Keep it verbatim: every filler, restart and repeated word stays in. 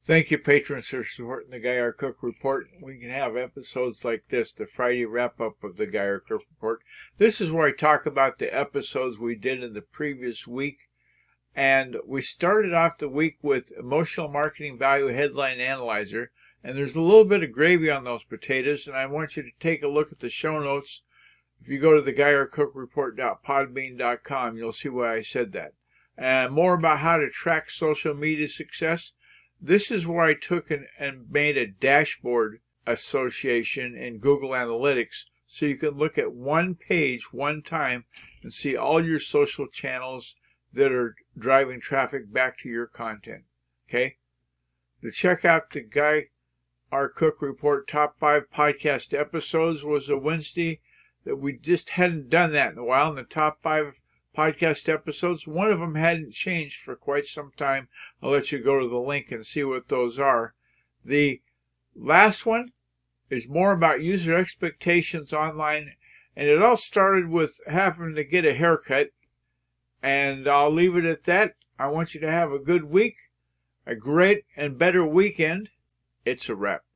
Thank you, patrons, for supporting the Guy R. Cook Report. We can have episodes like this, the Friday wrap-up of the Guy R. Cook Report. This is where I talk about the episodes we did in the previous week. And we started off the week with Emotional Marketing Value Headline Analyzer. And there's a little bit of gravy on those potatoes, and I want you to take a look at the show notes. If you go to the guy r cook report dot podbean dot com, you'll see why I said that. And more about how to track social media success. This is where I took and, and made a dashboard association in Google Analytics so you can look at one page one time and see all your social channels that are driving traffic back to your content. Okay? To check out the Guy R. Cook Report Top five Podcast Episodes was a Wednesday that we just hadn't done that in a while. In the top five podcast episodes, one of them hadn't changed for quite some time. I'll let you go to the link and see what those are. The last one is more about user expectations online, and it all started with having to get a haircut, and I'll leave it at that. I want you to have a good week, a great and better weekend. It's a wrap.